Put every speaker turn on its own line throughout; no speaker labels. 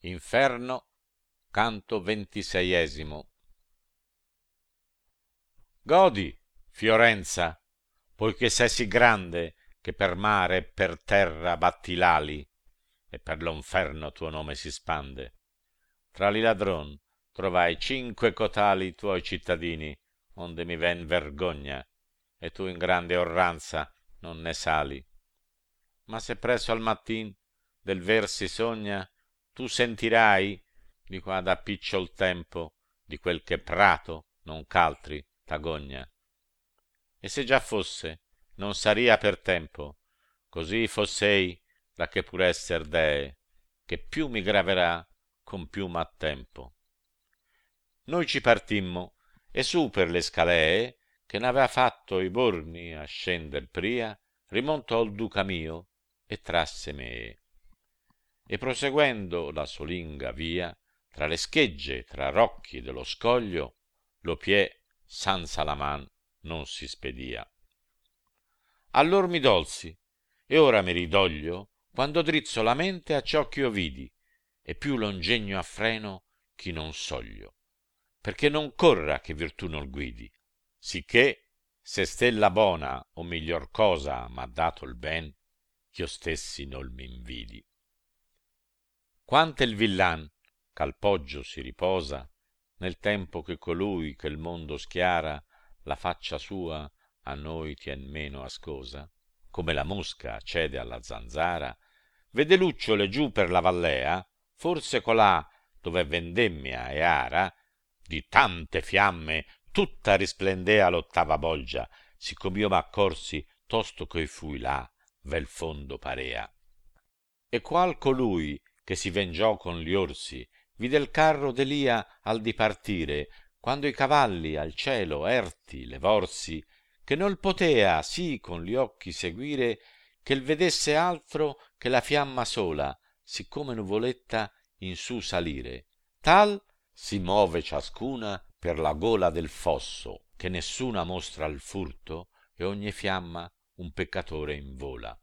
Inferno, canto 26. Godi, Fiorenza, poiché sei sì grande che per mare e per terra batti l'ali, e per lo inferno tuo nome si spande. Tra li ladron trovai 5 cotali tuoi cittadini, onde mi ven vergogna, e tu in grande orranza non ne sali. Ma se presso al mattin del ver si sogna, tu sentirai di qua da picciol tempo di quel che prato non ch'altri t'agogna. E se già fosse, non saria per tempo, così fossei la che pur esser dee, che più mi graverà con più m'ha tempo. Noi ci partimmo, e su per le scalee, che n'avea fatto i borni a scender pria, rimontò il duca mio e trasse me. E proseguendo la solinga via, tra le schegge, tra rocchi dello scoglio, lo piè senza la man non si spedia. Allor mi dolsi, e ora mi ridoglio, quando drizzo la mente a ciò ch'io vidi, e più longegno a freno chi non soglio, perché non corra che virtù non guidi, sicché se stella bona o miglior cosa m'ha dato il ben, ch'io stessi non m'invidi. Quante il villan ch'al poggio si riposa, nel tempo che colui che il mondo schiara la faccia sua a noi tien meno ascosa, come la mosca cede alla zanzara, vede lucciole giù per la vallea, forse colà dove vendemmia e ara, di tante fiamme tutta risplendea l'ottava bolgia, siccom'io m'accorsi tosto che fui là, vel fondo parea. E qual colui che si vengiò con gli orsi vide il carro d'Elia al dipartire, quando i cavalli al cielo erti levorsi, che non potea sì con gli occhi seguire, che il vedesse altro che la fiamma sola, siccome nuvoletta in su salire. Tal si move ciascuna per la gola del fosso, che nessuna mostra il furto, e ogni fiamma un peccatore invola.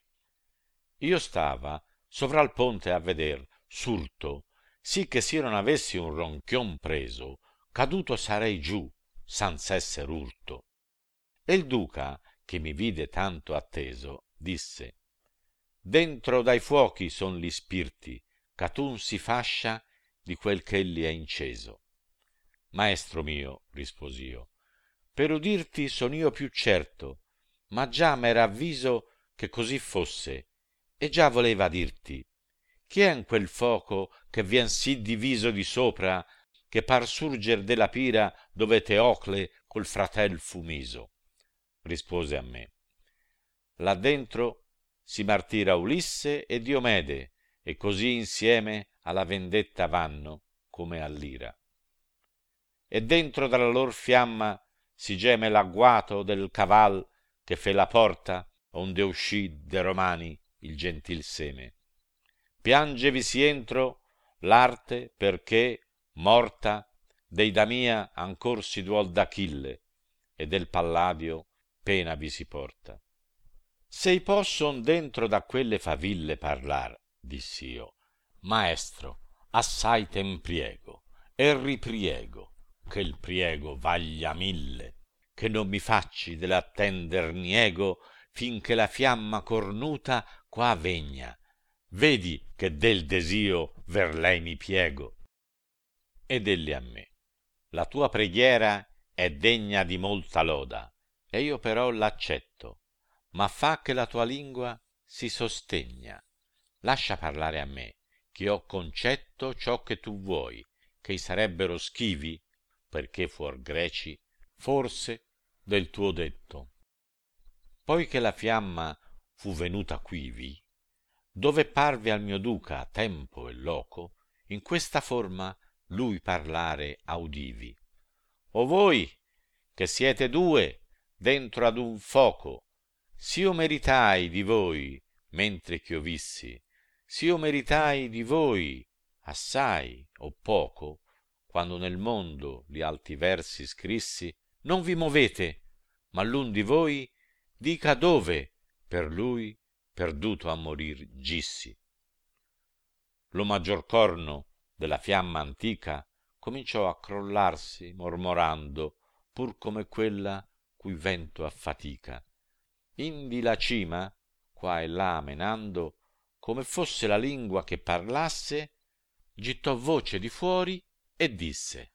Io stava sovra il ponte a veder surto, sì che s'io non avessi un ronchion preso, caduto sarei giù sanz'esser urto. E il duca, che mi vide tanto atteso, disse: dentro dai fuochi son li spirti, ch'atun si fascia di quel ch'elli è inceso. Maestro mio, rispos'io, per udirti son io più certo, ma già m'era avviso che così fosse, e già voleva dirti: chi è in quel foco che vien sì diviso di sopra, che par surger della pira dove Teocle col fratel fu miso? Rispose a me: là dentro si martira Ulisse e Diomede, e così insieme alla vendetta vanno come all'ira. E dentro dalla lor fiamma si geme l'agguato del caval che fe la porta onde uscì de Romani il gentil seme. Piangevisi entro l'arte perché, morta, dei Damia ancor si duol d'Achille, e del Palladio pena vi si porta. Se posson dentro da quelle faville parlar, diss'io, maestro, assai ten priego, e ripriego, che il priego vaglia 1000, che non mi facci dell'attender niego, finché la fiamma cornuta qua vegna, vedi che del desio ver lei mi piego. Ed elli a me: la tua preghiera è degna di molta loda, e io però l'accetto, ma fa che la tua lingua si sostegna. Lascia parlare a me, che ho concetto ciò che tu vuoi, che sarebbero schivi, perché fuor greci, forse del tuo detto. Poi che la fiamma fu venuta quivi, dove parve al mio duca tempo e loco, in questa forma lui parlare audivi: o voi che siete due dentro ad un foco, s'io meritai di voi mentre ch'io vissi, s'io meritai di voi assai o poco, quando nel mondo gli alti versi scrissi, non vi movete, ma l'un di voi dica dove per lui perduto a morir gissi. lo maggior corno della fiamma antica cominciò a crollarsi mormorando, pur come quella cui vento affatica. Indi la cima, qua e là menando, come fosse la lingua che parlasse, gittò voce di fuori e disse: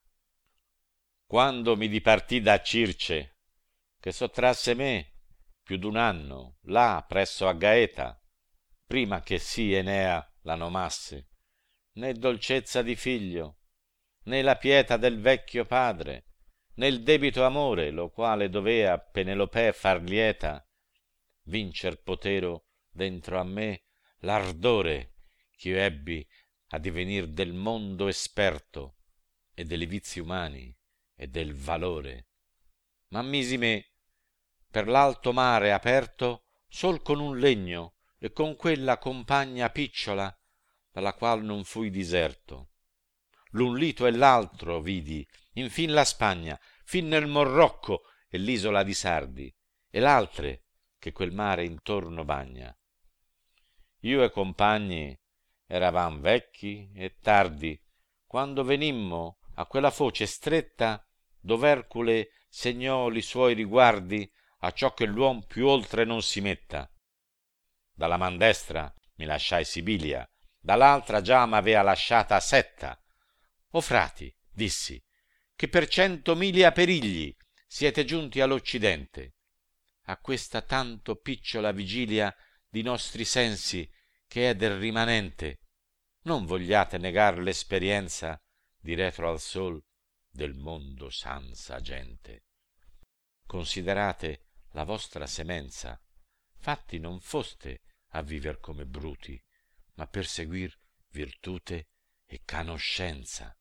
quando mi dipartì da Circe, che sottrasse me più d'un anno là presso a Gaeta, prima che sì Enea la nomasse, né dolcezza di figlio, né la pietà del vecchio padre, né il debito amore, lo quale dovea Penelopè far lieta, vincer potero dentro a me l'ardore ch'io ebbi a divenir del mondo esperto e delle vizi umani e del valore, ma misi me per l'alto mare aperto sol con un legno e con quella compagna picciola dalla qual non fui diserto. L'un lito e l'altro vidi, infin la Spagna, fin nel Morrocco e l'isola di Sardi, e l'altre che quel mare intorno bagna. Io e compagni eravam vecchi e tardi, quando venimmo a quella foce stretta dov'Ercule segnò li suoi riguardi a ciò che l'uom più oltre non si metta. Dalla man destra mi lasciai Sibilia, dall'altra già m'avea lasciata Setta. O frati, dissi, che per 100 miglia perigli siete giunti all'Occidente, a questa tanto picciola vigilia di nostri sensi che è del rimanente, non vogliate negar l'esperienza di retro al sol del mondo sanza gente. Considerate la vostra semenza, fatti non foste a viver come bruti, ma per seguir virtute e canoscenza.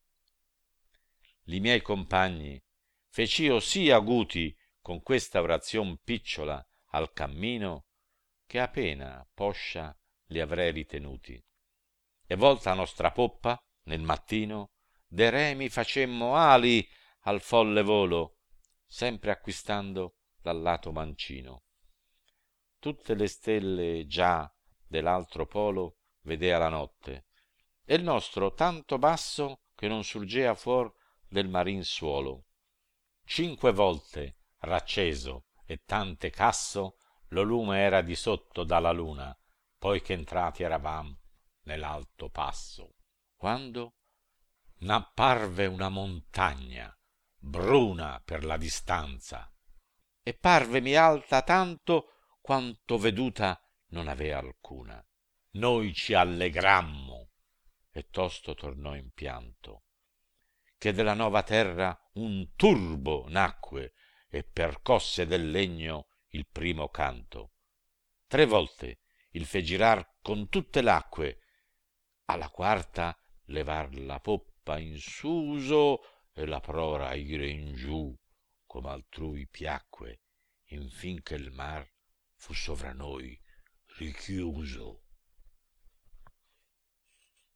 Li miei compagni fec'io sì aguti con questa orazion picciola al cammino, che a pena poscia li avrei ritenuti. E volta a nostra poppa, nel mattino, de remi facemmo ali al folle volo, sempre acquistando dal lato mancino. Tutte le stelle già dell'altro polo vedea la notte, e il nostro tanto basso che non surgea fuor del marin suolo. 5 volte racceso e tante casso lo lume era di sotto dalla luna, poi che entrati eravam nell'alto passo, quando n'apparve una montagna bruna per la distanza, e parvemi alta tanto quanto veduta non avea alcuna. Noi ci allegrammo e tosto tornò in pianto, che della nova terra un turbo nacque e percosse del legno il primo canto. 3 volte il fe girar con tutte l'acque, alla quarta levar la poppa in suso e la prora ire in giù, come altrui piacque, infin che il mar fu sovra noi richiuso.